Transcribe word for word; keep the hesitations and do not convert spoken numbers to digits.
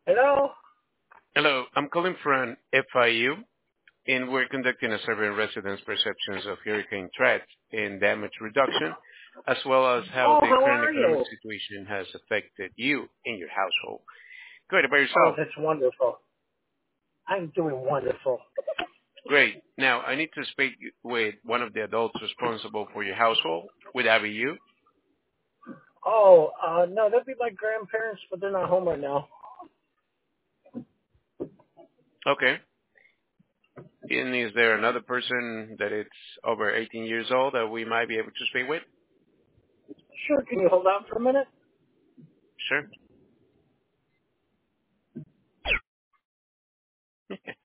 Hello? Hello, I'm calling from F I U, and we're conducting a survey on residents' perceptions of hurricane threats and damage reduction, as well as how Oh, the how current are economic you? situation has affected you and your household. Go ahead, by Oh, yourself. that's wonderful. I'm doing wonderful. Great. Now, I need to speak with one of the adults responsible for your household. Would that be you? Oh, uh, no, that'd be my grandparents, but they're not home right now. Okay. And is there another person that it's over eighteen years old that we might be able to speak with? Sure, can you hold on for a minute? Sure.